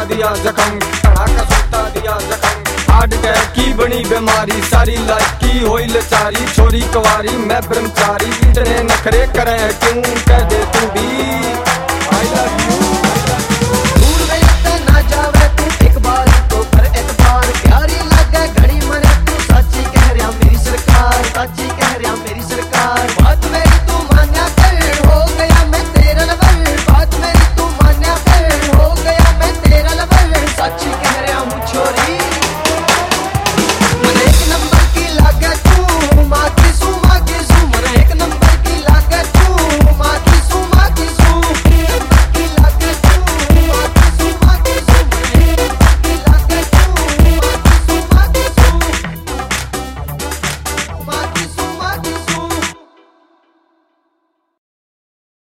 सुट्टा दिया जख्म, धड़ाका सुट्टा दिया जख्म। हार्ट अटैक की बनी बीमारी, सारी लाइफ की होई लाचारी। छोरी कुंवारी मैं ब्रह्मचारी, इतने नखरे करे क्यों कह दे तू भी।